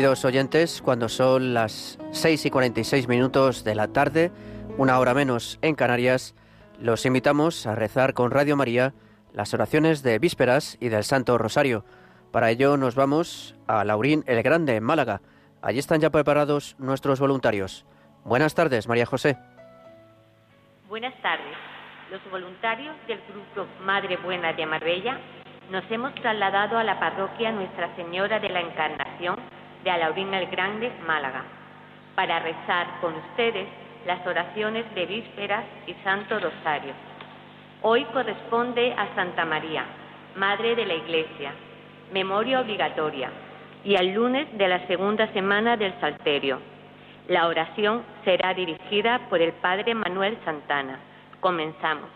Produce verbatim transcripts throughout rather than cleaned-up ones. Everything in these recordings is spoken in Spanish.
Queridos oyentes, cuando son las seis y cuarenta y seis minutos de la tarde, una hora menos en Canarias, los invitamos a rezar con Radio María las oraciones de vísperas y del Santo Rosario. Para ello nos vamos a Laurín el Grande, en Málaga. Allí están ya preparados nuestros voluntarios. Buenas tardes, María José. Buenas tardes. Los voluntarios del grupo Madre Buena de Marbella nos hemos trasladado a la parroquia Nuestra Señora de la Encarnación de Alaurín el Grande, Málaga, para rezar con ustedes las oraciones de vísperas y Santo Rosario. Hoy corresponde a Santa María, Madre de la Iglesia, memoria obligatoria, y al lunes de la segunda semana del Salterio. La oración será dirigida por el Padre Manuel Santana. Comenzamos.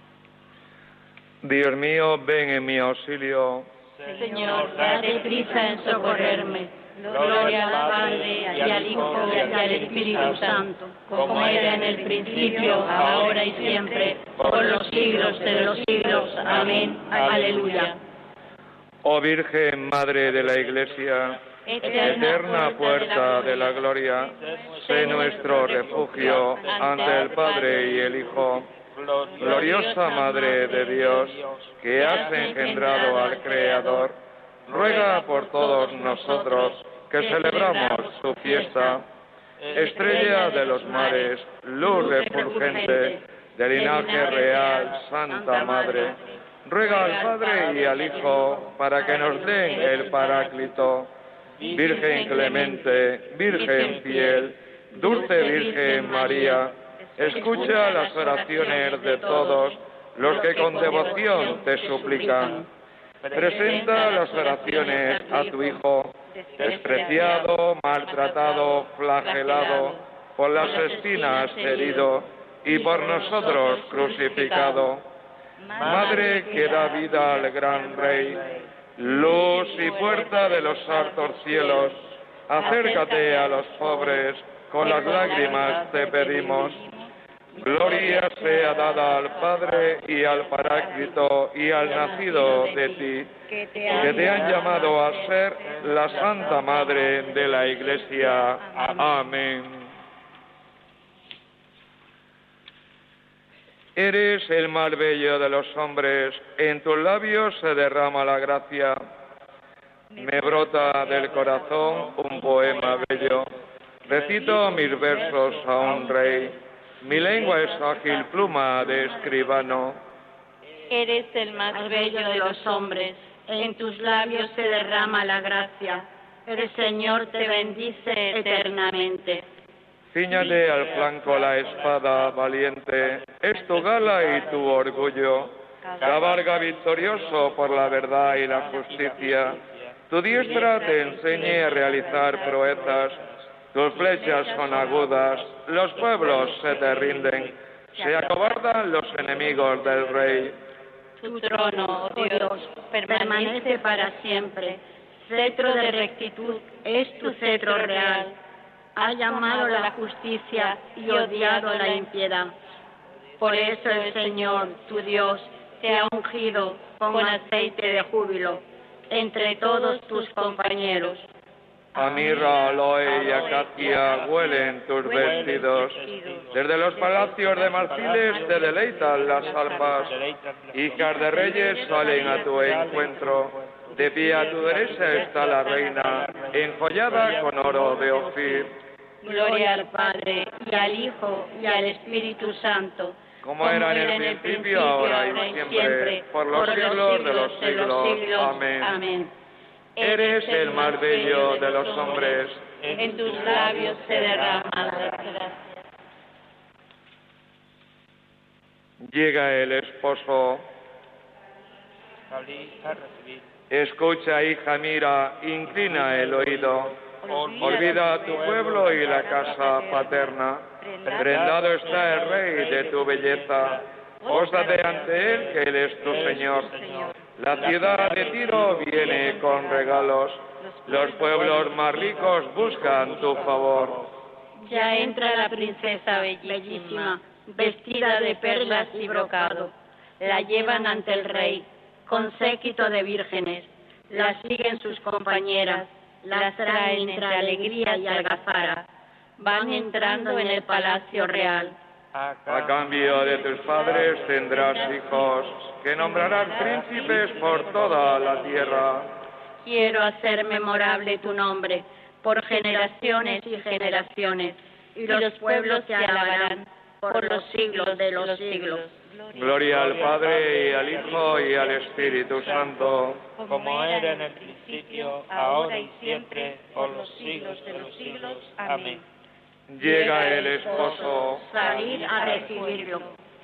Dios mío, ven en mi auxilio. Señor, date prisa en socorrerme. Gloria al Padre, y al Hijo, y al Espíritu Santo, como era en el principio, ahora y siempre, por los siglos de los siglos. Amén. Aleluya. Oh Virgen, Madre de la Iglesia, eterna puerta de la gloria, sé nuestro refugio ante el Padre y el Hijo. Gloriosa Madre de Dios, que has engendrado al Creador, ruega por todos nosotros que celebramos su fiesta. Estrella de los mares, luz refulgente, de linaje real, Santa Madre, ruega al Padre y al Hijo para que nos den el Paráclito. Virgen clemente, Virgen fiel, dulce Virgen María, escucha las oraciones de todos los que con devoción te suplican. Presenta las oraciones a tu Hijo, despreciado, maltratado, flagelado, por las espinas herido y por nosotros crucificado. Madre que da vida al gran Rey, luz y puerta de los altos cielos, acércate a los pobres, con las lágrimas te pedimos. Gloria sea dada al Padre y al Paráclito y al nacido de ti, que te han llamado a ser la Santa Madre de la Iglesia. Amén. Eres el más bello de los hombres, en tus labios se derrama la gracia. Me brota del corazón un poema bello, recito mis versos a un rey. Mi lengua es ágil pluma de escribano. Eres el más bello de los hombres, en tus labios se derrama la gracia. El Señor te bendice eternamente. Cíñate al flanco la espada valiente, es tu gala y tu orgullo. Cabalga victorioso por la verdad y la justicia. Tu diestra te enseñe a realizar proezas. Tus flechas son agudas, los pueblos se te rinden, se acobardan los enemigos del Rey. Tu trono, oh Dios, permanece para siempre. Cetro de rectitud es tu cetro real. Has llamado la justicia y odiado la impiedad. Por eso el Señor, tu Dios, te ha ungido con aceite de júbilo entre todos tus compañeros. A mirra, aloe y acacia huelen tus vestidos. Desde los palacios de marfiles te deleitan las almas. Hijas de reyes salen a tu encuentro. De pie a tu derecha está la reina, enjollada con oro de Ofir. Gloria al Padre, y al Hijo, y al Espíritu Santo, como era en el principio, ahora y siempre, por los siglos de los siglos. Amén. Amén. Eres el más bello de los hombres, en tus labios se derrama la gracia. Llega el esposo. Escucha, hija, mira, inclina el oído. Olvida a tu pueblo y la casa paterna. Prendado está el Rey de tu belleza. Póstrate ante él, que él es tu Señor. La ciudad de Tiro viene con regalos. Los pueblos más ricos buscan tu favor. Ya entra la princesa bellísima, vestida de perlas y brocado. La llevan ante el rey, con séquito de vírgenes. La siguen sus compañeras, las traen entre alegría y algazara, van entrando en el palacio real. A cambio de tus padres tendrás hijos, que nombrarás príncipes por toda la tierra. Quiero hacer memorable tu nombre por generaciones y generaciones, y los pueblos te alabarán por los siglos de los siglos. Gloria al Padre, y al Hijo, y al Espíritu Santo, como era en el principio, ahora y siempre, por los siglos de los siglos. Amén. Llega el esposo. Salid a recibirlo.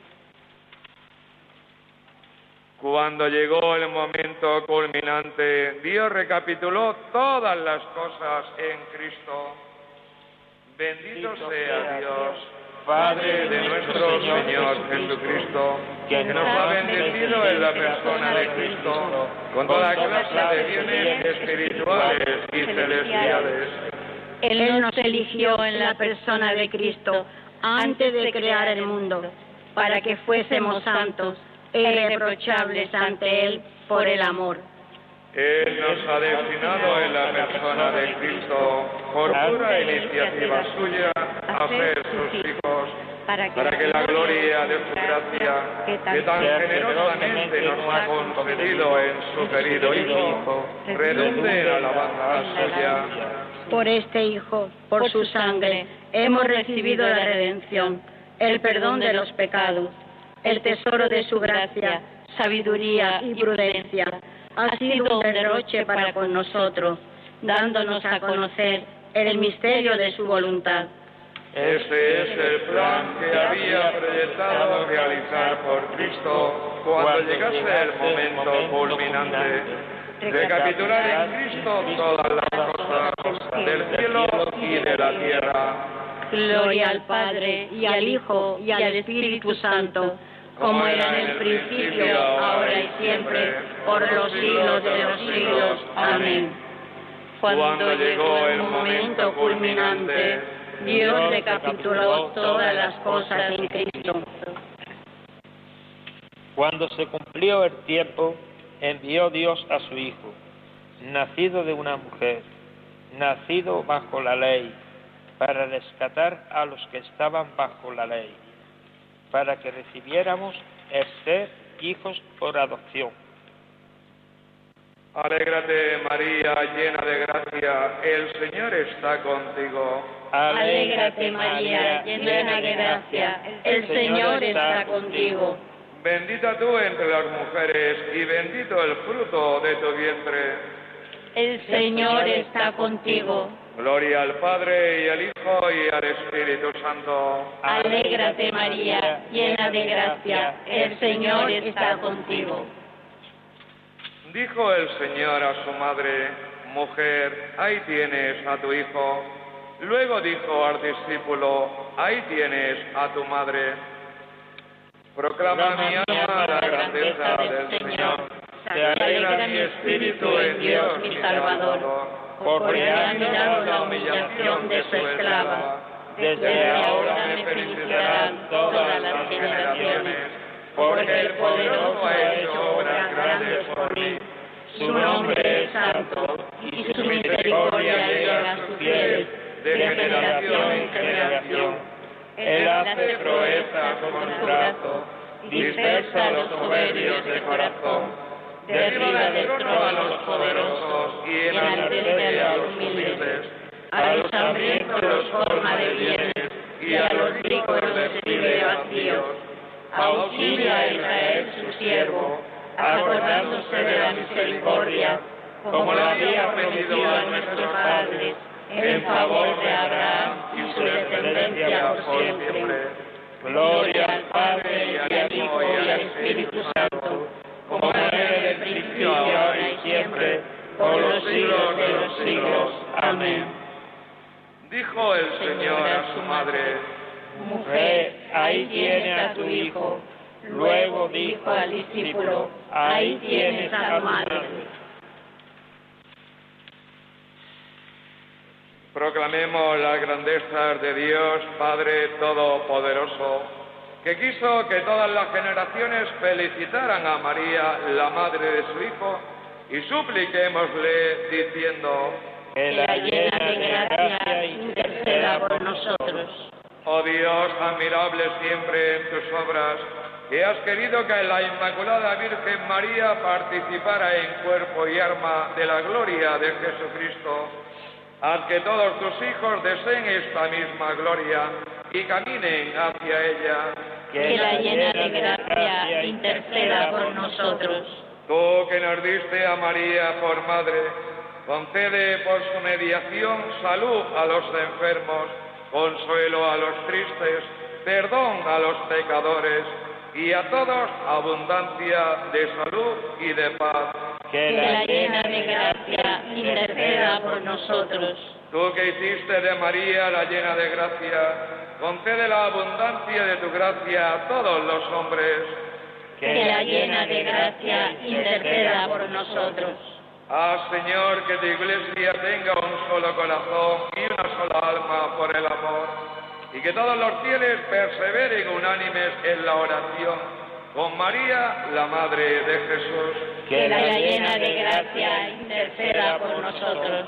Cuando llegó el momento culminante, Dios recapituló todas las cosas en Cristo. Bendito sea Dios, Padre de nuestro Señor Jesucristo, que nos ha bendecido en la persona de Cristo con toda clase de bienes espirituales y celestiales. Él nos eligió en la persona de Cristo antes de crear el mundo, para que fuésemos santos e irreprochables ante Él por el amor. Él nos ha destinado en la persona de Cristo, por pura iniciativa suya, a ser sus hijos, para que la gloria de su gracia, que tan generosamente nos ha concedido en su querido Hijo, redunde en alabanza suya. Por este Hijo, por su sangre, hemos recibido la redención, el perdón de los pecados, el tesoro de su gracia, sabiduría y prudencia. Ha sido un derroche para con nosotros, dándonos a conocer el misterio de su voluntad. Este es el plan que había proyectado realizar por Cristo cuando llegase el momento culminante. Recapitular en Cristo todas las cosas del cielo y de la tierra. Gloria al Padre, y al Hijo, y al Espíritu Santo, como era en el principio, ahora y siempre, por los siglos de los siglos. Amén. Cuando llegó el momento culminante, Dios recapituló todas las cosas en Cristo. Cuando se cumplió el tiempo, envió Dios a su Hijo, nacido de una mujer, nacido bajo la ley, para rescatar a los que estaban bajo la ley, para que recibiéramos el ser hijos por adopción. Alégrate, María, llena de gracia, el Señor está contigo. Alégrate, María, llena de gracia, el Señor está contigo. Bendita tú entre las mujeres, y bendito el fruto de tu vientre. El Señor está contigo. Gloria al Padre, y al Hijo, y al Espíritu Santo. Alégrate, María, llena de gracia, el Señor está contigo. Dijo el Señor a su madre: mujer, ahí tienes a tu hijo. Luego dijo al discípulo: ahí tienes a tu madre. Proclama mi alma la grandeza del Señor. Se alegra mi espíritu en Dios mi Salvador, porque ha mirado la humillación de su esclava. Desde ahora me felicitarán todas las generaciones, porque el poderoso ha hecho obras grandes por mí. Su nombre es santo, y su misericordia llega a sus fieles de generación en generación. Él hace proezas con su brazo, dispersa a los soberbios de corazón, derriba del trono a los poderosos y enaltece a los humildes. A los hambrientos los forma de bienes, y a los ricos los recibe vacíos. Auxilia a Israel su siervo, acordándose de la misericordia, como lo había prometido a nuestros padres, en favor de Abraham y su descendencia por siempre. Gloria al Padre, y al Hijo, y al Espíritu Santo, como era en el principio, ahora y siempre, por los siglos de los siglos. Amén. Dijo el Señor a su madre: mujer, ahí tienes a tu hijo. Luego dijo al discípulo: ahí tienes a tu madre. Proclamemos las grandezas de Dios Padre Todopoderoso, que quiso que todas las generaciones felicitaran a María, la madre de su Hijo, y supliquémosle diciendo: que la llena de gracia, interceda por nosotros. Oh Dios, admirable siempre en tus obras, que has querido que la Inmaculada Virgen María participara en cuerpo y alma de la gloria de Jesucristo, haz que todos tus hijos deseen esta misma gloria y caminen hacia ella. Que la llena de gracia interceda por nosotros. Tú que nos diste a María por madre, concede por su mediación salud a los enfermos, consuelo a los tristes, perdón a los pecadores y a todos abundancia de salud y de paz. Que la llena de gracia interceda por nosotros. Tú que hiciste de María la llena de gracia, concede la abundancia de tu gracia a todos los hombres. Que la llena de gracia interceda por nosotros. Haz, Señor, que tu Iglesia tenga un solo corazón y una sola alma por el amor, y que todos los fieles perseveren unánimes en la oración con María, la Madre de Jesús. Que la llena de gracia interceda por nosotros.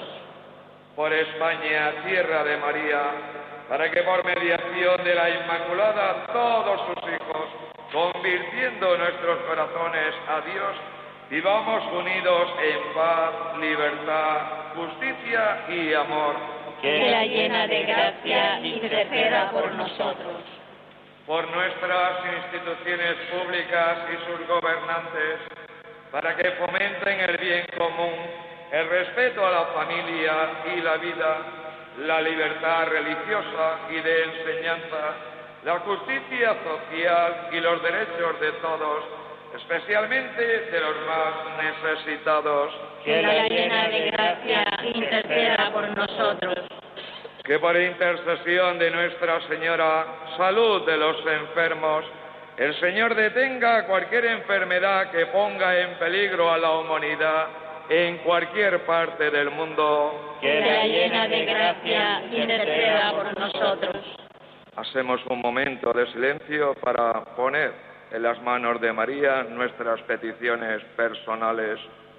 Por España, tierra de María, para que por mediación de la Inmaculada todos sus hijos, convirtiendo nuestros corazones a Dios, vivamos unidos en paz, libertad, justicia y amor. Que la llena de gracia interceda por nosotros. Por nuestras instituciones públicas y sus gobernantes, para que fomenten el bien común, el respeto a la familia y la vida, la libertad religiosa y de enseñanza, la justicia social y los derechos de todos, especialmente de los más necesitados. Que la llena de gracia interceda por nosotros. Que por intercesión de Nuestra Señora, salud de los enfermos, el Señor detenga cualquier enfermedad que ponga en peligro a la humanidad en cualquier parte del mundo. Que la llena de gracia interceda por nosotros. Hacemos un momento de silencio para poner en las manos de María nuestras peticiones personales.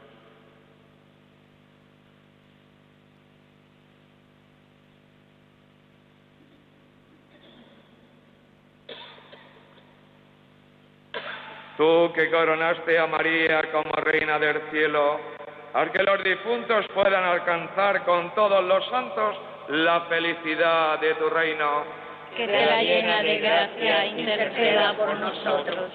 Tú que coronaste a María como Reina del Cielo, haz que los difuntos puedan alcanzar con todos los santos la felicidad de tu reino. Que la llena de gracia interceda por nosotros.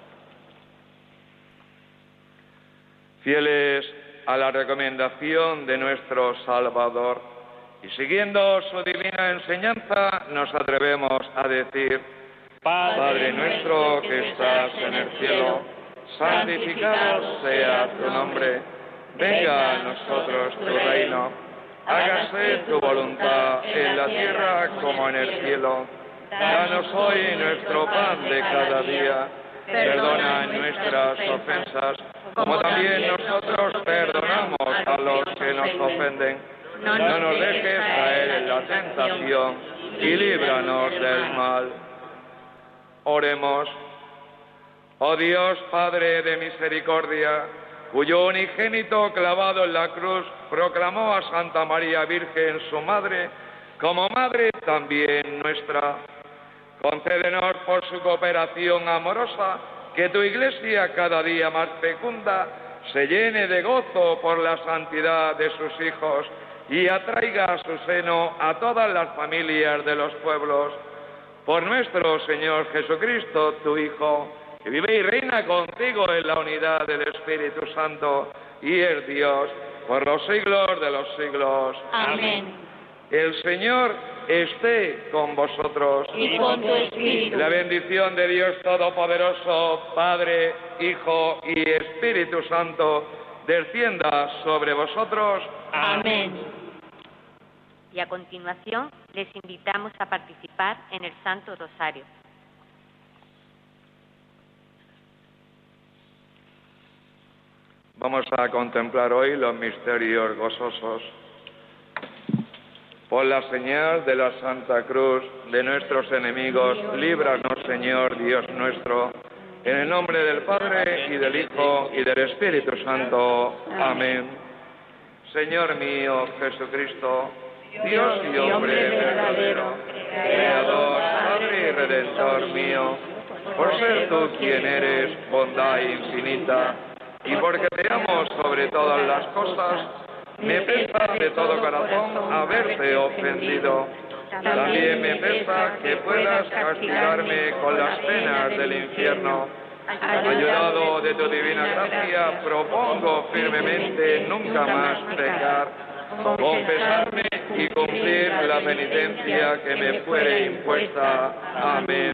Fieles a la recomendación de nuestro Salvador y siguiendo su divina enseñanza, nos atrevemos a decir: Padre nuestro que estás en el cielo, santificado sea tu nombre. Venga a nosotros tu reino. Hágase tu voluntad en la tierra como en el cielo. Danos hoy nuestro pan de cada día. Perdona nuestras ofensas, como también nosotros perdonamos a los que nos ofenden. No nos dejes caer en la tentación y líbranos del mal. Oremos. Oh Dios, Padre de misericordia, cuyo unigénito clavado en la cruz proclamó a Santa María Virgen, su Madre, como Madre también nuestra. Concédenos por su cooperación amorosa que tu Iglesia cada día más fecunda se llene de gozo por la santidad de sus hijos y atraiga a su seno a todas las familias de los pueblos. Por nuestro Señor Jesucristo, tu Hijo, que vive y reina contigo en la unidad del Espíritu Santo y es Dios por los siglos de los siglos. Amén. El Señor esté con vosotros. Y con tu espíritu. La bendición de Dios Todopoderoso, Padre, Hijo y Espíritu Santo, descienda sobre vosotros. Amén. Y a continuación les invitamos a participar en el Santo Rosario. Vamos a contemplar hoy los misterios gozosos. Por la señal de la Santa Cruz de nuestros enemigos, líbranos, Señor Dios nuestro, en el nombre del Padre, y del Hijo, y del Espíritu Santo. Amén. Señor mío Jesucristo, Dios y hombre verdadero, Creador, Padre y Redentor mío, por ser tú quien eres, bondad infinita, y porque te amo sobre todas las cosas, me pesa de todo corazón haberte ofendido. También me pesa que puedas castigarme con las penas del infierno. Ayudado de tu divina gracia, propongo firmemente nunca más pecar, confesarme y cumplir la penitencia que me fuere impuesta. Amén.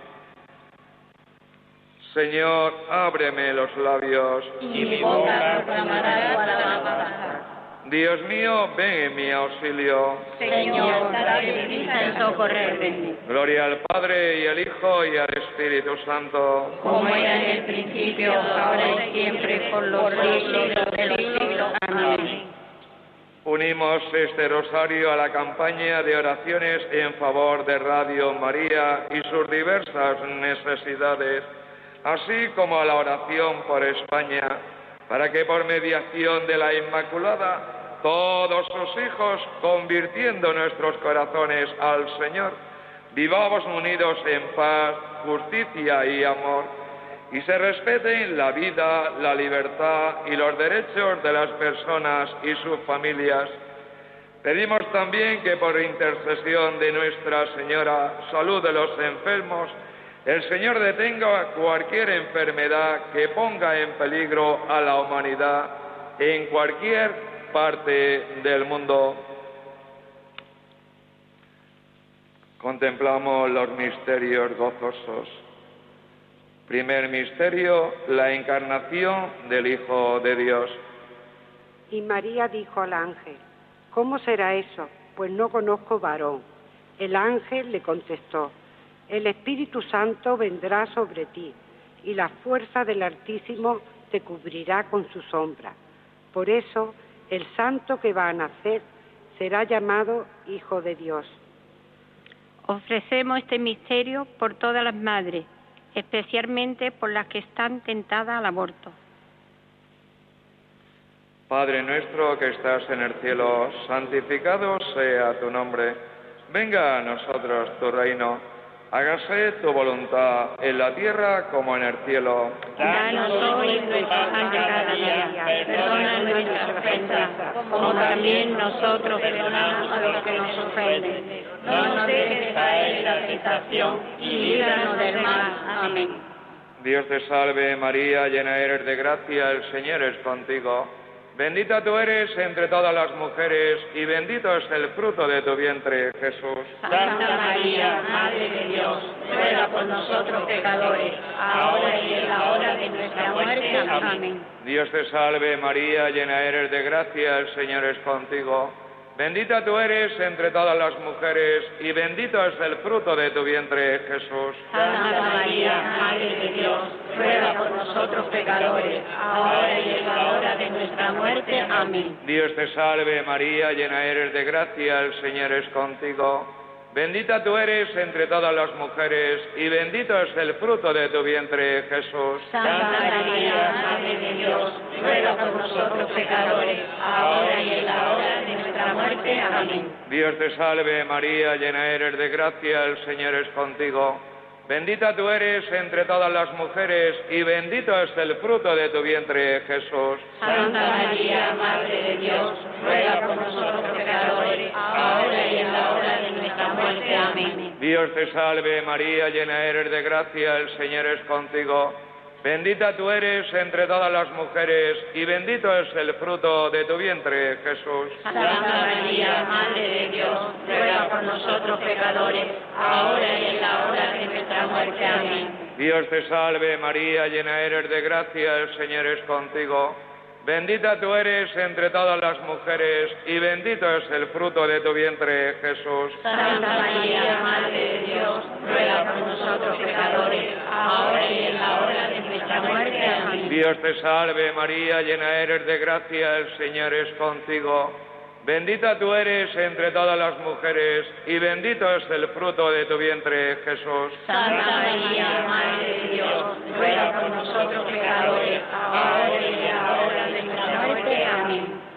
Señor, ábreme los labios, y mi boca proclamará tu alabanza. Dios mío, ven en mi auxilio. Señor, date prisa en socorrerme. Gloria al Padre, y al Hijo, y al Espíritu Santo. Como era en el principio, ahora y siempre, por los siglos de los siglos. Amén. Unimos este rosario a la campaña de oraciones en favor de Radio María y sus diversas necesidades, así como a la oración por España, para que por mediación de la Inmaculada todos sus hijos, convirtiendo nuestros corazones al Señor, vivamos unidos en paz, justicia y amor, y se respeten la vida, la libertad y los derechos de las personas y sus familias. Pedimos también que por intercesión de Nuestra Señora, salud de los enfermos, el Señor detenga cualquier enfermedad que ponga en peligro a la humanidad en cualquier parte del mundo. Contemplamos los misterios gozosos. Primer misterio, la encarnación del Hijo de Dios. Y María dijo al ángel: ¿cómo será eso? Pues no conozco varón. El ángel le contestó: el Espíritu Santo vendrá sobre ti, y la fuerza del Altísimo te cubrirá con su sombra. Por eso, el santo que va a nacer será llamado Hijo de Dios. Ofrecemos este misterio por todas las madres, especialmente por las que están tentadas al aborto. Padre nuestro que estás en el cielo, santificado sea tu nombre. Venga a nosotros tu reino. Hágase tu voluntad en la tierra como en el cielo. Danos hoy nuestro pan de cada día. Perdona nuestras ofensas, como también nosotros perdonamos a los que nos ofenden. No nos dejes caer en la tentación y líbranos del mal. Amén. Dios te salve María, llena eres de gracia, el Señor es contigo. Bendita tú eres entre todas las mujeres, y bendito es el fruto de tu vientre, Jesús. Santa María, Madre de Dios, ruega por nosotros pecadores, ahora y en la hora de nuestra muerte. Amén. Dios te salve María, llena eres de gracia, el Señor es contigo. Bendita tú eres entre todas las mujeres, y bendito es el fruto de tu vientre, Jesús. Santa María, Madre de Dios, ruega por nosotros pecadores, ahora y en la hora de nuestra muerte. Amén. Dios te salve María, llena eres de gracia, el Señor es contigo. Bendita tú eres entre todas las mujeres, y bendito es el fruto de tu vientre, Jesús. Santa María, Madre de Dios, ruega por nosotros pecadores, ahora y en la hora de nuestra muerte. Amén. Dios te salve María, llena eres de gracia, el Señor es contigo. Bendita tú eres entre todas las mujeres, y bendito es el fruto de tu vientre, Jesús. Santa María, Madre de Dios, ruega por nosotros pecadores, ahora y en la hora de nuestra muerte. Amén. Dios te salve María, llena eres de gracia, el Señor es contigo. Bendita tú eres entre todas las mujeres, y bendito es el fruto de tu vientre, Jesús. Santa María, Madre de Dios, ruega por nosotros pecadores, ahora y en la hora de nuestra muerte. Amén. Dios te salve María, llena eres de gracia, el Señor es contigo. Bendita tú eres entre todas las mujeres, y bendito es el fruto de tu vientre, Jesús. Santa María, Madre de Dios, ruega por nosotros pecadores, ahora y en la hora de nuestra muerte. Amén. Dios te salve María, llena eres de gracia, el Señor es contigo. Bendita tú eres entre todas las mujeres, y bendito es el fruto de tu vientre, Jesús. Santa María, Madre de Dios, ruega por nosotros pecadores, ahora y en la hora de nuestra muerte. Amén.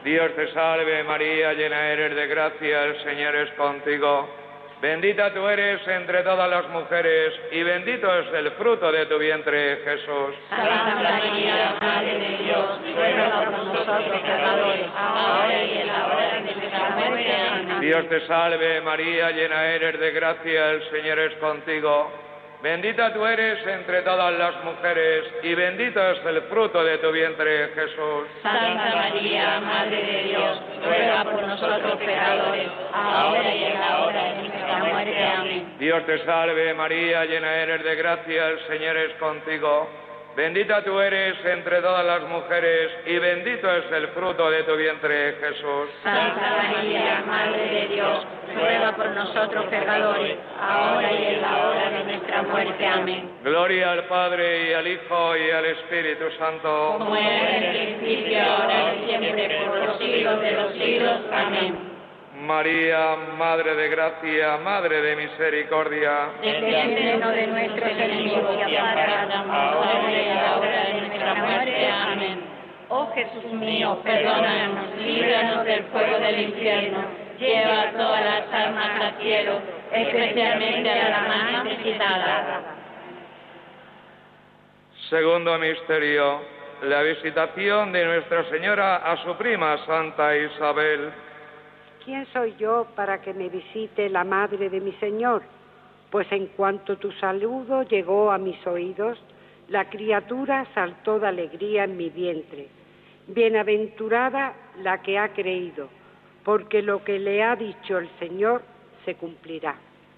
Dios te salve María, llena eres de gracia, el Señor es contigo. Bendita tú eres entre todas las mujeres, y bendito es el fruto de tu vientre, Jesús. Santa María, Madre de Dios, ruega por nosotros pecadores, ahora y en la hora de nuestra muerte. Amén. Dios te salve María, llena eres de gracia, el Señor es contigo. Bendita tú eres entre todas las mujeres, y bendito es el fruto de tu vientre, Jesús. Santa María, Madre de Dios, ruega por nosotros pecadores, ahora y en la hora de nuestra muerte. Amén. Dios te salve María, llena eres de gracia, el Señor es contigo. Bendita tú eres entre todas las mujeres, y bendito es el fruto de tu vientre, Jesús. Santa María, Madre de Dios, ruega por nosotros pecadores, ahora y en la hora de nuestra muerte. Amén. Gloria al Padre, y al Hijo, y al Espíritu Santo. Como era en el principio, ahora y siempre, por los siglos de los siglos. Amén. María, Madre de Gracia, Madre de Misericordia, defiéndenos de nuestros enemigos y ampáranos ahora y en la hora de nuestra muerte. Amén. Oh Jesús mío, perdónanos, líbranos del fuego del infierno, lleva todas las almas al cielo, especialmente a la más necesitada. Segundo misterio, la visitación de Nuestra Señora a su prima Santa Isabel. ¿Quién soy yo para que me visite la madre de mi Señor? Pues en cuanto tu saludo llegó a mis oídos, la criatura saltó de alegría en mi vientre. Bienaventurada la que ha creído, porque lo que le ha dicho el Señor se cumplirá.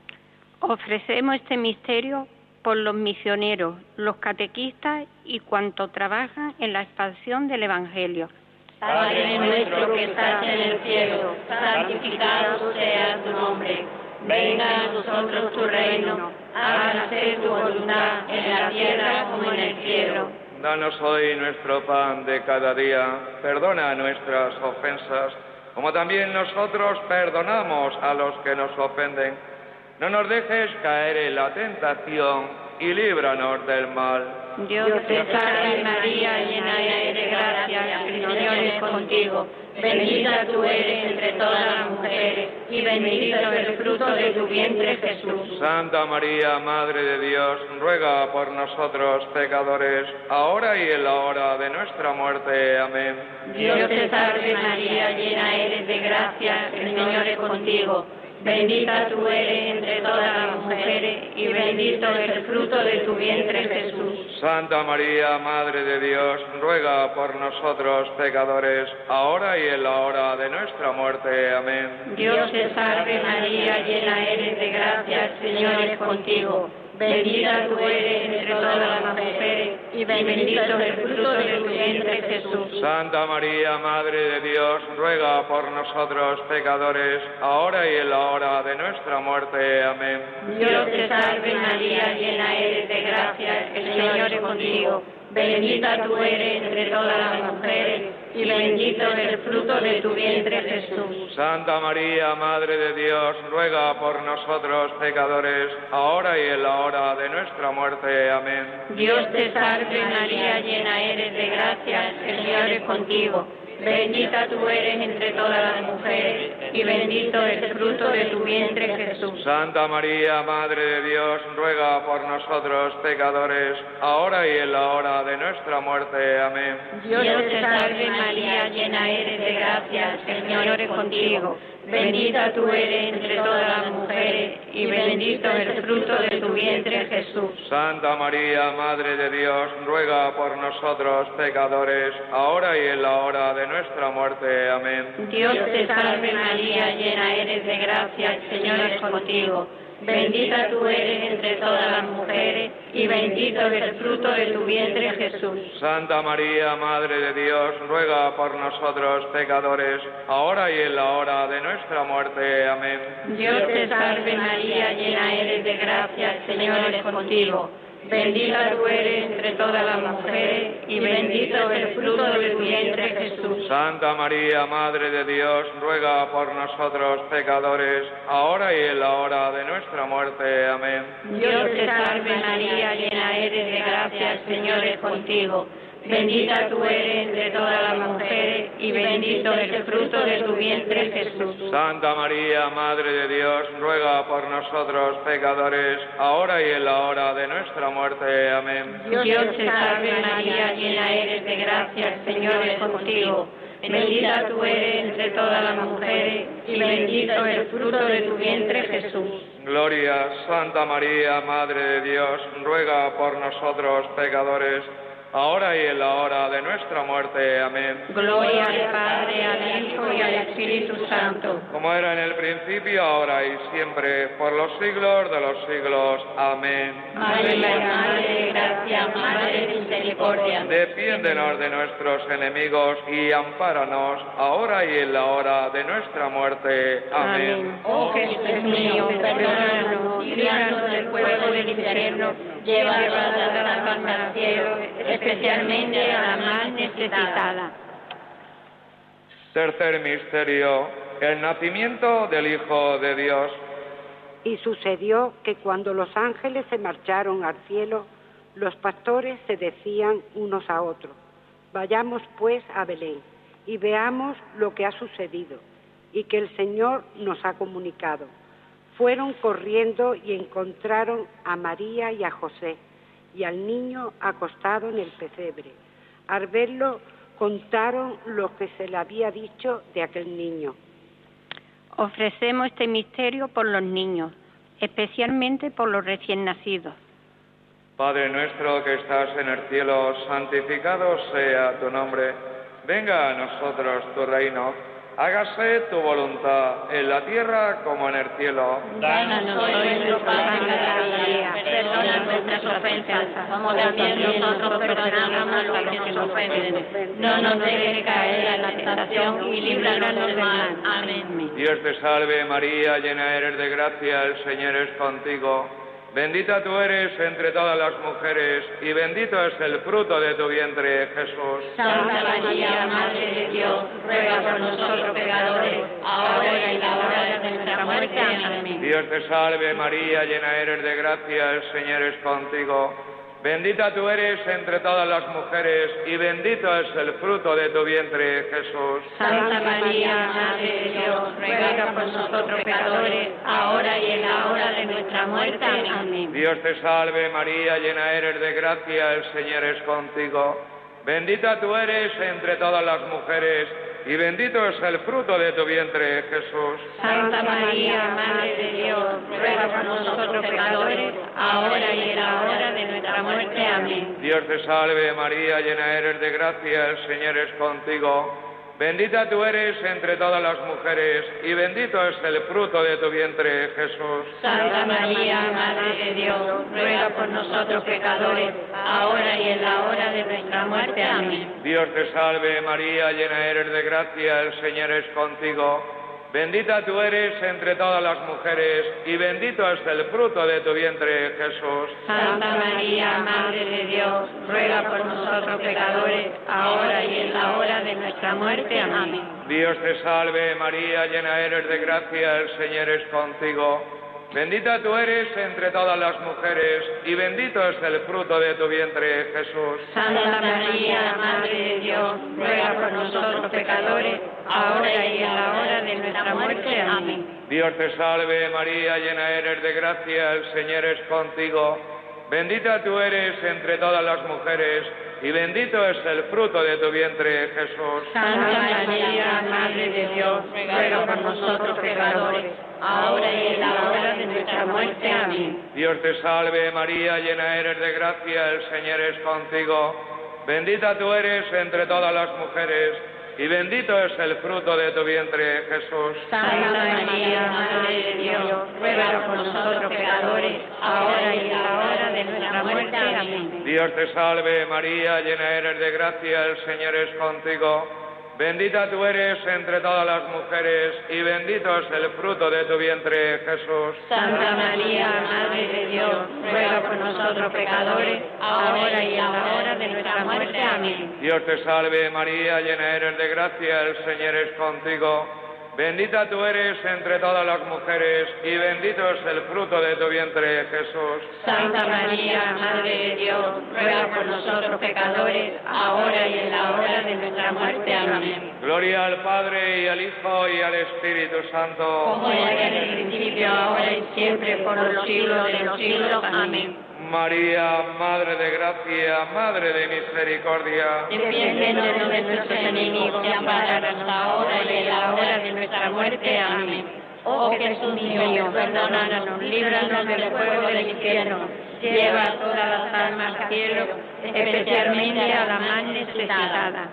Ofrecemos este misterio por los misioneros, los catequistas y cuantos trabajan en la expansión del Evangelio. Padre nuestro que estás en el cielo, santificado sea tu nombre. Venga a nosotros tu reino, hágase tu voluntad en la tierra como en el cielo. Danos hoy nuestro pan de cada día, perdona nuestras ofensas, como también nosotros perdonamos a los que nos ofenden. No nos dejes caer en la tentación y líbranos del mal. Dios te salve María, llena eres de gracia, el Señor es contigo. Bendita tú eres entre todas las mujeres, y bendito es el fruto de tu vientre, Jesús. Santa María, Madre de Dios, ruega por nosotros pecadores, ahora y en la hora de nuestra muerte. Amén. Dios te salve María, llena eres de gracia, el Señor es contigo. Bendita tú eres entre todas las mujeres, y bendito es el fruto de tu vientre, Jesús. Santa María, Madre de Dios, ruega por nosotros pecadores, ahora y en la hora de nuestra muerte. Amén. Dios te salve María, llena eres de gracia, el Señor es contigo. Bendita tú eres entre todas las mujeres, y bendito es el fruto de tu vientre, Jesús. Santa María, Madre de Dios, ruega por nosotros pecadores, ahora y en la hora de nuestra muerte. Amén. Dios te salve María, llena eres de gracia, el Señor es contigo. Bendita tú eres entre todas las mujeres, y bendito es el fruto de tu vientre, Jesús. Santa María, Madre de Dios, ruega por nosotros pecadores, ahora y en la hora de nuestra muerte. Amén. Dios te salve María, llena eres de gracia, el Señor es contigo. Bendita tú eres entre todas las mujeres, y bendito es el fruto de tu vientre, Jesús. Santa María, Madre de Dios, ruega por nosotros pecadores, ahora y en la hora de nuestra muerte. Amén. Dios te salve María, llena eres de gracia, el Señor es contigo. Bendita tú eres entre todas las mujeres, y bendito es el fruto de tu vientre, Jesús. Santa María, Madre de Dios, ruega por nosotros pecadores, ahora y en la hora de nuestra muerte. Amén. Dios te salve María, llena eres de gracia, el Señor es contigo. Bendita tú eres entre todas las mujeres, y bendito es el fruto de tu vientre, Jesús. Santa María, Madre de Dios, ruega por nosotros pecadores, ahora y en la hora de nuestra muerte. Amén. Dios te salve María, llena eres de gracia, el Señor es contigo. Bendita tú eres entre todas las mujeres, y bendito es el fruto de tu vientre, Jesús. Santa María, Madre de Dios, ruega por nosotros pecadores, ahora y en la hora de nuestra muerte. Amén. Dios te salve María, llena eres de gracia, el Señor es contigo. Bendita tú eres entre todas las mujeres, y bendito es el fruto de tu vientre, Jesús. Santa María, Madre de Dios, ruega por nosotros pecadores, ahora y en la hora de nuestra muerte. Amén. Dios te salve María, llena eres de gracia, el Señor es contigo. Bendita tú eres entre todas las mujeres, y bendito es el fruto de tu vientre, Jesús. Gloria, Santa María, Madre de Dios, ruega por nosotros pecadores, ahora y en la hora de nuestra muerte. Amén. Gloria al Padre, al Hijo y al Espíritu Santo. Como era en el principio, ahora y siempre, por los siglos de los siglos. Amén. María, Madre de gracia, Madre de misericordia. Defiéndenos de nuestros enemigos y ampáranos, ahora y en la hora de nuestra muerte. Amén. Oh Jesús mío, perdónanos, líbranos del fuego del infierno, lleva todas las almas al cielo, especialmente a la más necesitada. Tercer misterio, el nacimiento del Hijo de Dios. Y sucedió que cuando los ángeles se marcharon al cielo, los pastores se decían unos a otros: vayamos pues a Belén y veamos lo que ha sucedido y que el Señor nos ha comunicado. Fueron corriendo y encontraron a María y a José y al niño acostado en el pesebre. Al verlo, contaron lo que se le había dicho de aquel niño. Ofrecemos este misterio por los niños, especialmente por los recién nacidos. Padre nuestro que estás en el cielo, santificado sea tu nombre. Venga a nosotros tu reino. Hágase tu voluntad, en la tierra como en el cielo. Danos hoy nuestro pan de cada día. Perdona nuestras ofensas, como también nosotros perdonamos a los que nos ofenden. No nos dejes caer en la tentación y líbranos del mal. Amén. Dios te salve María, llena eres de gracia, el Señor es contigo. Bendita tú eres entre todas las mujeres, y bendito es el fruto de tu vientre, Jesús. Santa María, Madre de Dios, ruega por nosotros pecadores, ahora y la hora de nuestra muerte. Amén. Dios te salve María, llena eres de gracia, el Señor es contigo. Bendita tú eres entre todas las mujeres, y bendito es el fruto de tu vientre, Jesús. Santa María, Madre de Dios, ruega por nosotros pecadores, ahora y en la hora de nuestra muerte. Amén. Dios te salve María, llena eres de gracia, el Señor es contigo. Bendita tú eres entre todas las mujeres, y bendito es el fruto de tu vientre, Jesús. Santa María, Madre de Dios, ruega por nosotros pecadores, ahora y en la hora de nuestra muerte. Amén. Dios te salve María, llena eres de gracia, el Señor es contigo. Bendita tú eres entre todas las mujeres, y bendito es el fruto de tu vientre, Jesús. Santa María, Madre de Dios, ruega por nosotros pecadores, ahora y en la hora de nuestra muerte. Amén. Dios te salve María, llena eres de gracia, el Señor es contigo. Bendita tú eres entre todas las mujeres, y bendito es el fruto de tu vientre, Jesús. Santa María, Madre de Dios, ruega por nosotros pecadores, ahora y en la hora de nuestra muerte. Amén. Dios te salve María, llena eres de gracia, el Señor es contigo. Bendita tú eres entre todas las mujeres, y bendito es el fruto de tu vientre, Jesús. Santa María, Madre de Dios, ruega por nosotros pecadores, ahora y en la hora de nuestra muerte. Amén. Dios te salve María, llena eres de gracia, el Señor es contigo. Bendita tú eres entre todas las mujeres, y bendito es el fruto de tu vientre, Jesús. Santa María, Madre de Dios, ruega por nosotros pecadores, ahora y en la hora de nuestra muerte. Amén. Dios te salve María, llena eres de gracia, el Señor es contigo. Bendita tú eres entre todas las mujeres, y bendito es el fruto de tu vientre, Jesús. Santa María, Madre de Dios, ruega por nosotros pecadores, ahora y en la hora de nuestra muerte. Amén. Dios te salve María, llena eres de gracia, el Señor es contigo. Bendita tú eres entre todas las mujeres, y bendito es el fruto de tu vientre, Jesús. Santa María, Madre de Dios, ruega por nosotros pecadores, ahora y en la hora de nuestra muerte. Amén. Dios te salve María, llena eres de gracia, el Señor es contigo. Bendita tú eres entre todas las mujeres, y bendito es el fruto de tu vientre, Jesús. Santa María, Madre de Dios, ruega por nosotros pecadores, ahora y en la hora de nuestra muerte. Amén. Gloria al Padre, y al Hijo, y al Espíritu Santo. Como era en el principio, ahora y siempre, por los siglos de los siglos. Amén. María, Madre de Gracia, Madre de Misericordia, defiéndenos de nuestros enemigos y ampáranos ahora y en la hora de nuestra muerte. Amén. Oh Jesús mío, perdónanos, líbranos del fuego del infierno, lleva a todas las almas al cielo, especialmente a la más necesitada.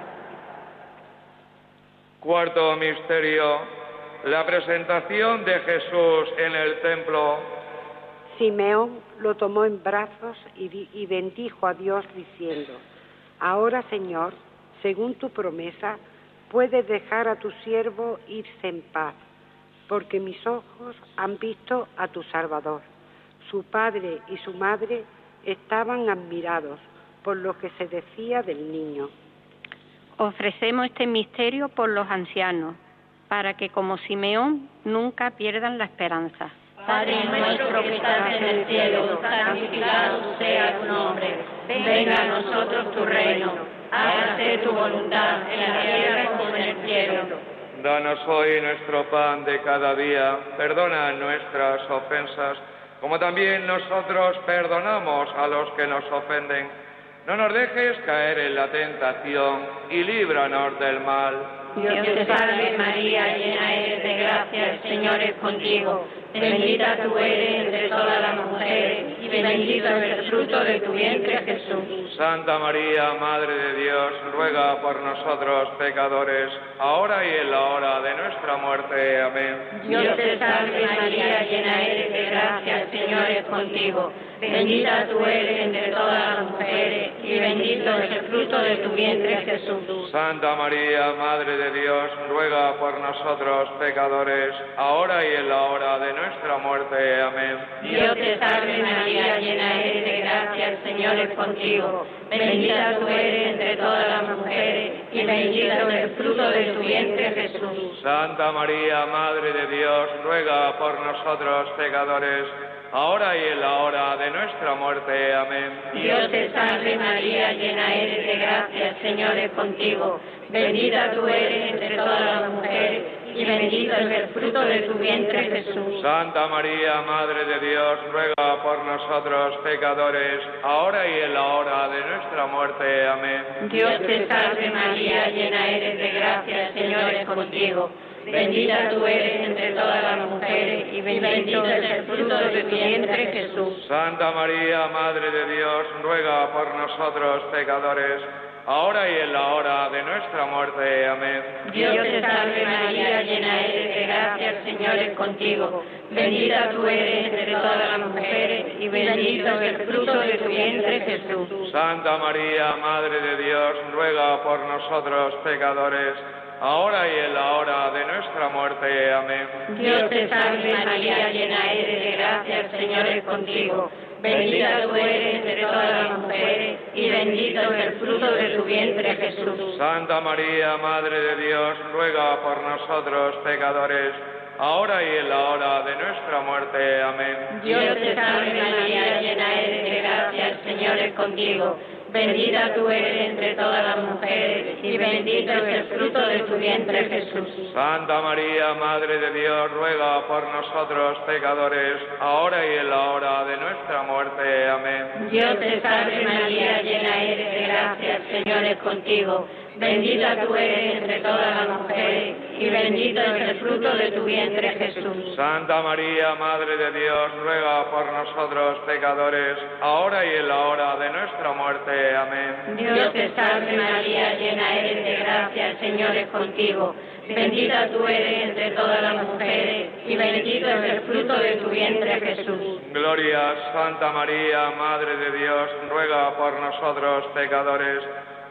Cuarto misterio, la presentación de Jesús en el templo. Simeón lo tomó en brazos y, di- y bendijo a Dios diciendo: Ahora, Señor, según tu promesa, puedes dejar a tu siervo irse en paz, porque mis ojos han visto a tu Salvador. Su padre y su madre estaban admirados por lo que se decía del niño. Ofrecemos este misterio por los ancianos, para que como Simeón nunca pierdan la esperanza. Padre nuestro que estás en el cielo, santificado sea tu nombre. Venga a nosotros tu reino. Hágase tu voluntad en la tierra como en el cielo. Danos hoy nuestro pan de cada día, perdona nuestras ofensas, como también nosotros perdonamos a los que nos ofenden. No nos dejes caer en la tentación y líbranos del mal. Dios te salve María, llena eres de gracia, el Señor es contigo. Bendita tú eres entre todas las mujeres, y bendito es el fruto de tu vientre, Jesús. Santa María, Madre de Dios, ruega por nosotros pecadores, ahora y en la hora de nuestra muerte. Amén. Dios te salve María, llena eres de gracia, el Señor es contigo. Bendita tú eres entre todas las mujeres, y bendito es el fruto de tu vientre, Jesús. Santa María, Madre de Dios, ruega por nosotros pecadores, ahora y en la hora de nuestra muerte. Amén. Dios te salve María, llena eres de gracia, el Señor es contigo. Bendita tú eres entre todas las mujeres, y bendito es el fruto de tu vientre, Jesús. Santa María, Madre de Dios, ruega por nosotros pecadores, ahora y en la hora de nuestra muerte. Amén. Dios te salve María, llena eres de gracia, el Señor es contigo. Bendita tú eres entre todas las mujeres, y bendito es el fruto de tu vientre, Jesús. Santa María, Madre de Dios, ruega por nosotros pecadores, ahora y en la hora de nuestra muerte. Amén. Dios te salve María, llena eres de gracia, el Señor es contigo. Bendita tú eres entre todas las mujeres, y bendito es el fruto de tu vientre, Jesús. Santa María, Madre de Dios, ruega por nosotros pecadores, ahora y en la hora de nuestra muerte. Amén. Dios te salve María, llena eres de gracia, el Señor es contigo. Bendita tú eres entre todas las mujeres, y bendito es el fruto de tu vientre, Jesús. Santa María, Madre de Dios, ruega por nosotros pecadores, ahora y en la hora de nuestra muerte. Amén. Dios te salve María, llena eres de gracia, el Señor es contigo. Bendita tú eres entre todas las mujeres, y bendito es el fruto de tu vientre, Jesús. Santa María, Madre de Dios, ruega por nosotros pecadores, ahora y en la hora de nuestra muerte. Amén. Dios te salve María, llena eres de gracia, el Señor es contigo. Bendita tú eres entre todas las mujeres, y bendito es el fruto de tu vientre, Jesús. Santa María, Madre de Dios, ruega por nosotros pecadores, ahora y en la hora de nuestra muerte. Amén. Dios te salve María, llena eres de gracia, el Señor es contigo. Bendita tú eres entre todas las mujeres, y bendito es el fruto de tu vientre, Jesús. Santa María, Madre de Dios, ruega por nosotros pecadores, ahora y en la hora de nuestra muerte. Amén. Dios te salve María, llena eres de gracia, el Señor es contigo. Bendita tú eres entre todas las mujeres, y bendito es el fruto de tu vientre, Jesús. Gloria, Santa María, Madre de Dios, ruega por nosotros pecadores,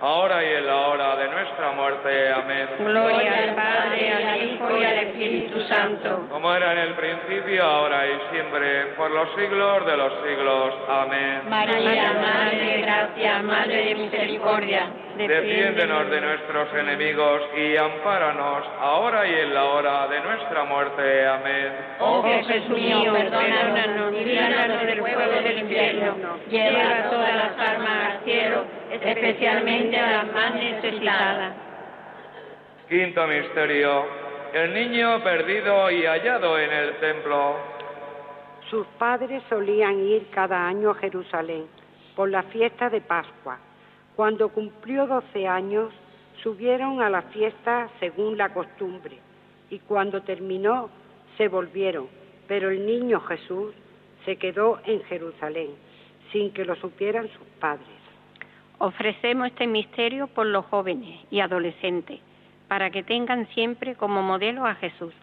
ahora y en la hora de nuestra muerte. Amén. Gloria al Padre, al Hijo y al Espíritu Santo. Como era en el principio, ahora y siempre, por los siglos de los siglos. Amén. María, Madre de Gracia, Madre de Misericordia, defiéndenos de nuestros enemigos y ampáranos, ahora y en la hora de nuestra muerte. Amén. Oh Jesús mío, perdónanos, líbranos del fuego del infierno, lleva todas las almas al cielo, especialmente a las más necesitadas. Quinto misterio: el niño perdido y hallado en el templo. Sus padres solían ir cada año a Jerusalén por la fiesta de Pascua. Cuando cumplió doce años, subieron a la fiesta según la costumbre, y cuando terminó, se volvieron, pero el niño Jesús se quedó en Jerusalén, sin que lo supieran sus padres. Ofrecemos este misterio por los jóvenes y adolescentes, para que tengan siempre como modelo a Jesús.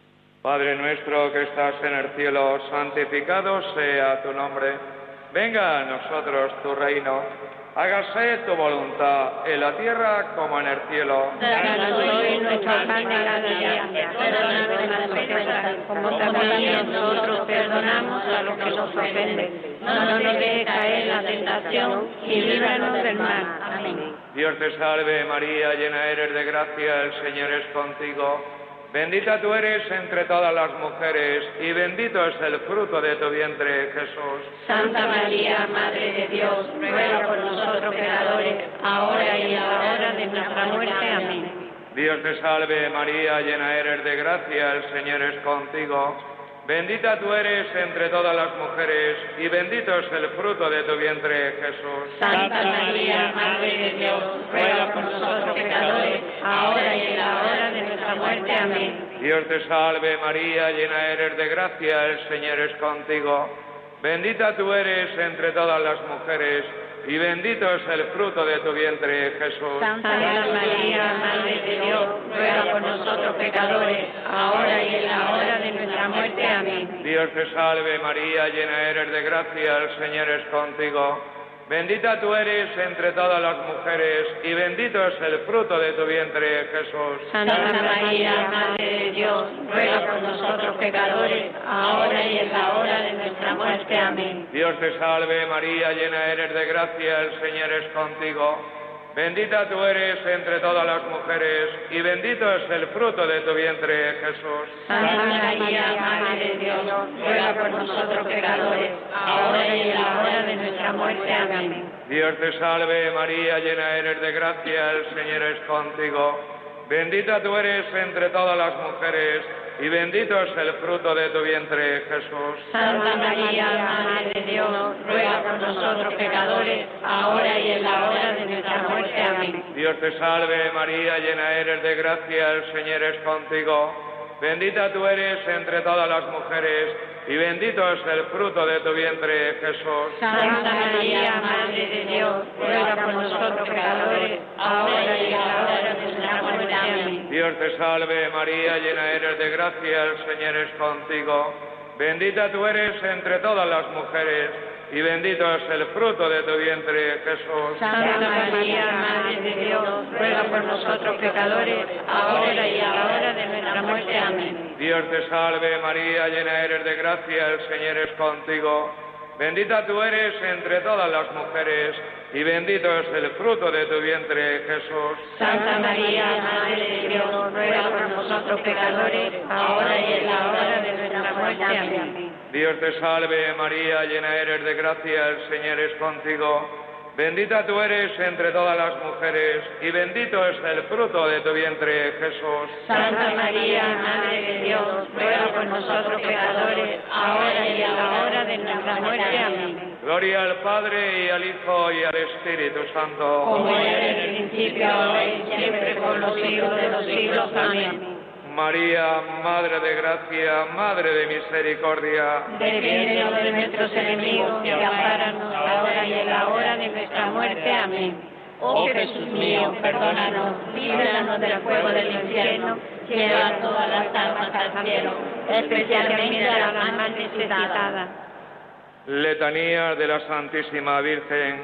Padre nuestro que estás en el cielo, santificado sea tu nombre. Venga a nosotros tu reino. Hágase tu voluntad en la tierra como en el cielo. Danos hoy nuestro pan de cada día. Perdona nuestras ofensas, como también nosotros perdonamos a los que nos ofenden. No nos dejes caer en la tentación y líbranos del mal. Amén. Dios te salve María, llena eres de gracia, el Señor es contigo. Bendita tú eres entre todas las mujeres, y bendito es el fruto de tu vientre, Jesús. Santa María, Madre de Dios, ruega por nosotros pecadores, ahora y en la hora de nuestra muerte. Amén. Dios te salve María, llena eres de gracia, el Señor es contigo. Bendita tú eres entre todas las mujeres, y bendito es el fruto de tu vientre, Jesús. Santa María, Madre de Dios, ruega por nosotros pecadores, ahora y en la hora de nuestra muerte. Amén. Dios te salve María, llena eres de gracia, el Señor es contigo. Bendita tú eres entre todas las mujeres, y bendito es el fruto de tu vientre, Jesús. Santa María, Madre de Dios, ruega por nosotros pecadores, ahora y en la hora de nuestra muerte. Amén. Dios te salve María, llena eres de gracia, el Señor es contigo. Bendita tú eres entre todas las mujeres, y bendito es el fruto de tu vientre, Jesús. Santa María, Madre de Dios, ruega por nosotros pecadores, ahora y en la hora de nuestra muerte. Amén. Dios te salve María, llena eres de gracia, el Señor es contigo. Bendita tú eres entre todas las mujeres, y bendito es el fruto de tu vientre, Jesús. Santa María, Madre de Dios, ruega por nosotros pecadores, ahora y en la hora de nuestra muerte. Amén. Dios te salve María, llena eres de gracia, el Señor es contigo. Bendita tú eres entre todas las mujeres, y bendito es el fruto de tu vientre, Jesús. Santa María, Madre de Dios, ruega por nosotros pecadores, ahora y en la hora de nuestra muerte. Amén. Dios te salve María, llena eres de gracia, el Señor es contigo. Bendita tú eres entre todas las mujeres, y bendito es el fruto de tu vientre, Jesús. Santa María, Madre de Dios, ruega por nosotros pecadores, ahora y en la hora de nuestra muerte. Amén. Dios te salve María, llena eres de gracia, el Señor es contigo. Bendita tú eres entre todas las mujeres, y bendito es el fruto de tu vientre, Jesús. Santa María, Madre de Dios, ruega por nosotros pecadores, ahora y a la hora de nuestra muerte. Amén. Dios te salve María, llena eres de gracia, el Señor es contigo. Bendita tú eres entre todas las mujeres, y bendito es el fruto de tu vientre, Jesús. Santa María, Madre de Dios, ruega por nosotros pecadores, ahora y en la hora de nuestra muerte. Amén. Dios te salve María, llena eres de gracia, el Señor es contigo. Bendita tú eres entre todas las mujeres, y bendito es el fruto de tu vientre, Jesús. Santa María, Madre de Dios, ruega por nosotros pecadores, ahora y en la hora de nuestra muerte. Amén. Gloria al Padre, y al Hijo, y al Espíritu Santo. Como era en el principio, ahora y siempre, por los siglos de los siglos. Amén. María, Madre de gracia, Madre de misericordia, defiéndenos de nuestros enemigos y ampáranos ahora y en la hora de nuestra muerte. Amén. Oh Jesús mío, perdónanos, líbranos del fuego del infierno, lleva todas las almas al cielo, especialmente a las más necesitadas. Letanías de la Santísima Virgen.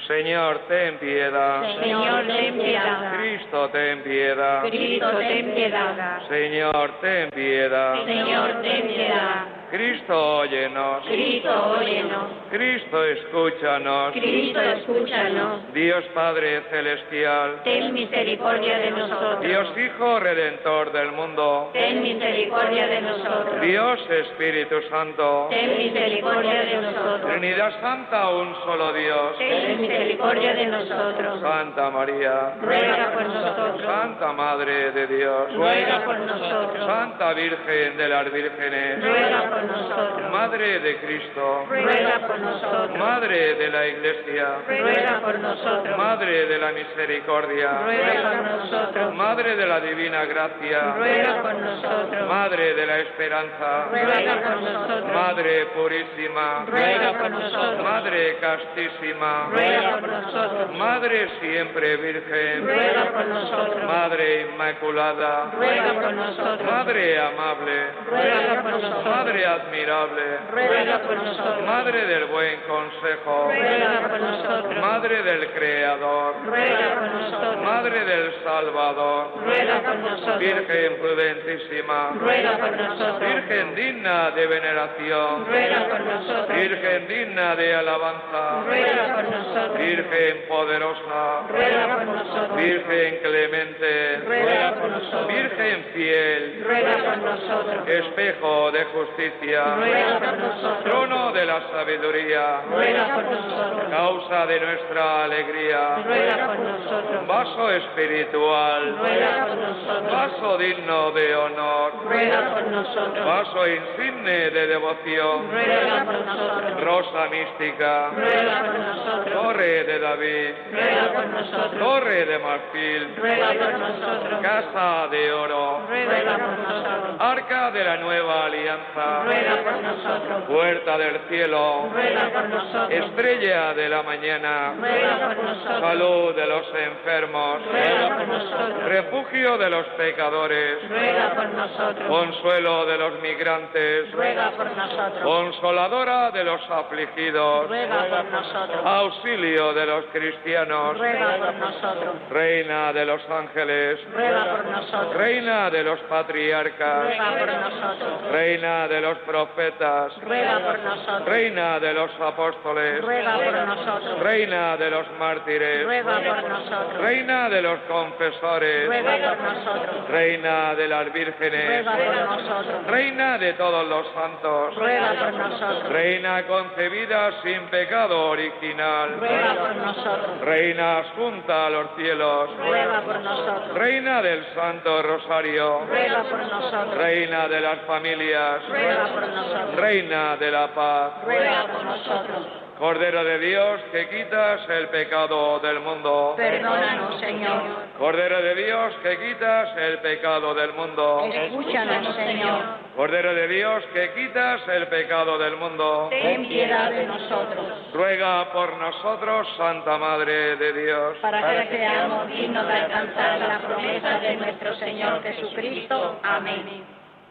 Señor, ten piedad. Señor, ten piedad. Cristo, ten piedad. Cristo, ten piedad. Señor, ten piedad. Señor, ten piedad. Cristo, óyenos. Cristo, óyenos. Cristo, escúchanos. Cristo, escúchanos. Dios Padre celestial. Ten misericordia de nosotros. Dios Hijo redentor del mundo. Ten misericordia de nosotros. Dios Espíritu Santo. Ten misericordia de nosotros. Trinidad Santa, un solo Dios. Ten misericordia de nosotros. Santa María. Ruega por nosotros. Santa Madre de Dios. Ruega por nosotros. Santa Virgen de las Vírgenes. Ruega por nosotros. Madre de Cristo. Ruega por nosotros. Madre de la Iglesia. Ruega por nosotros. Madre de la Misericordia. Ruega por nosotros. Madre de la Divina Gracia. Ruega por nosotros. Madre de la Esperanza. Ruega por nosotros. Madre purísima. Ruega por nosotros. Madre castísima. Ruega por nosotros. Madre siempre Virgen. Ruega por nosotros. Madre Inmaculada. Ruega por nosotros. Madre amable. Ruega por nosotros. Madre admirable. Ruega por nosotros. Madre del buen consejo. Ruega por nosotros. Madre del Creador. Ruega por nosotros. Madre del Salvador. Ruega por nosotros. Virgen prudentísima. Ruega por nosotros. Virgen digna de veneración. Ruega por nosotros. Virgen digna de alabanza. Ruega por nosotros. Virgen poderosa. Ruega por nosotros. Virgen clemente. Ruega por nosotros. Virgen fiel. Ruega por nosotros. Espejo de justicia. Ruega por nosotros. Trono de la sabiduría. Ruega por nosotros. Causa de nuestra alegría. Ruega por nosotros. Vaso espiritual. Ruega por nosotros. Vaso digno de honor. Ruega por nosotros. Vaso insigne de devoción. Ruega por nosotros. Rosa mística. Ruega por nosotros. Torre de David. Ruega por nosotros. Torre de marfil. Ruega por nosotros. Casa de oro. Ruega por nosotros. Arca de la nueva alianza. Ruega por nosotros. Puerta del cielo. Ruega por nosotros. Estrella de la mañana. Ruega por nosotros. Salud de los enfermos. Ruega por nosotros. Refugio de los pecadores. Ruega por nosotros. Consuelo de los migrantes. Ruega por nosotros. Consoladora de los afligidos. Ruega por nosotros. Auxilio de los cristianos. Ruega por nosotros. Reina de los ángeles. Ruega por nosotros. Reina de los patriarcas. Ruega por nosotros. Reina de los profetas. Ruega por nosotros. Reina de los apóstoles. Ruega por nosotros. Reina de los mártires. Ruega por nosotros. Reina de los confesores. Ruega por nosotros. Reina de las vírgenes. Ruega por nosotros. Reina de todos los santos. Ruega por nosotros. Reina concebida sin pecado original. Ruega por nosotros. Reina asunta a los cielos. Ruega por nosotros. Reina del Santo Rosario. Ruega por nosotros. Reina de las familias. Ruega por nosotros. Reina de la paz. Ruega por nosotros. Cordero de Dios, que quitas el pecado del mundo. Perdónanos, Señor. Cordero de Dios, que quitas el pecado del mundo. Escúchanos, Señor. Cordero de Dios, que quitas el pecado del mundo. Ten piedad de nosotros, Ruega por nosotros, Santa Madre de Dios. para que seamos dignos de alcanzar la promesa de nuestro Señor Jesucristo. Amén.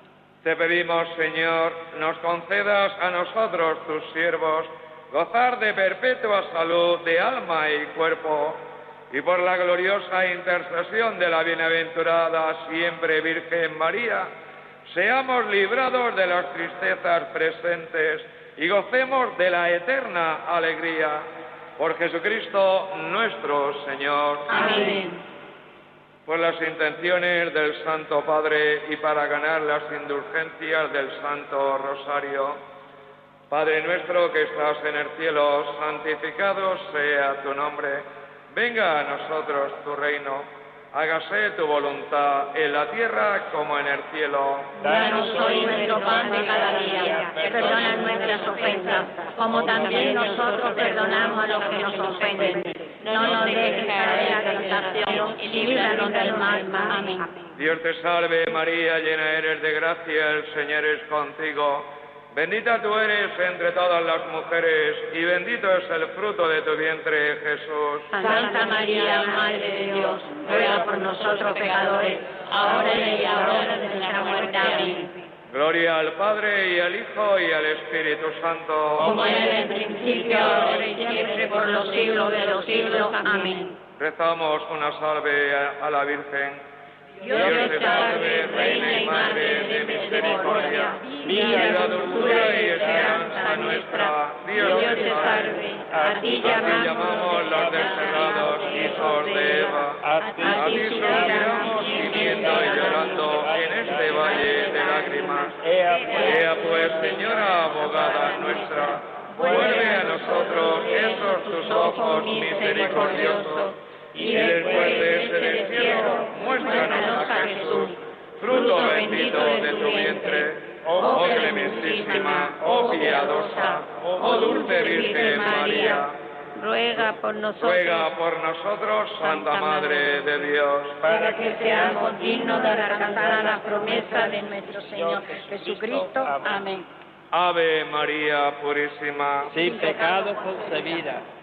Te pedimos, Señor, nos concedas a nosotros, tus siervos, gozar de perpetua salud de alma y cuerpo, y por la gloriosa intercesión de la bienaventurada siempre Virgen María, seamos librados de las tristezas presentes y gocemos de la eterna alegría. Por Jesucristo nuestro Señor. Amén. Por las intenciones del Santo Padre y para ganar las indulgencias del Santo Rosario, Padre nuestro que estás en el cielo, santificado sea tu nombre. Venga a nosotros tu reino. Hágase tu voluntad en la tierra como en el cielo. Danos hoy nuestro pan de cada día. Perdona nuestras ofensas, como también nosotros perdonamos a los que nos ofenden. No nos dejes caer en la tentación y líbranos del mal. Amén. Dios te salve María, llena eres de gracia, el Señor es contigo. Bendita tú eres entre todas las mujeres, y bendito es el fruto de tu vientre, Jesús. Santa María, Madre de Dios, ruega por nosotros pecadores, ahora y en la hora de nuestra muerte. Amén. Gloria al Padre, y al Hijo, y al Espíritu Santo. Como era en el principio, ahora y siempre, por los siglos de los siglos. Amén. Rezamos una salve a, a la Virgen. Dios te salve, Reina y Madre de misericordia, vida, dulzura y esperanza nuestra. Dios te salve, a ti llamamos los desterrados hijos de Eva, a ti suspiramos gimiendo y llorando en este valle de lágrimas. Ea pues, Señora abogada nuestra, vuelve a nosotros esos tus ojos misericordiosos, y después de ese destierro, muéstranos a Jesús, fruto bendito de tu vientre, oh clementísima, oh piadosa, oh dulce Virgen María. Ruega por nosotros. Ruega por nosotros, Santa Madre de Dios, para que seamos dignos de alcanzar la promesa de nuestro Señor Jesucristo. Amén. Ave María Purísima, sin pecado concebida.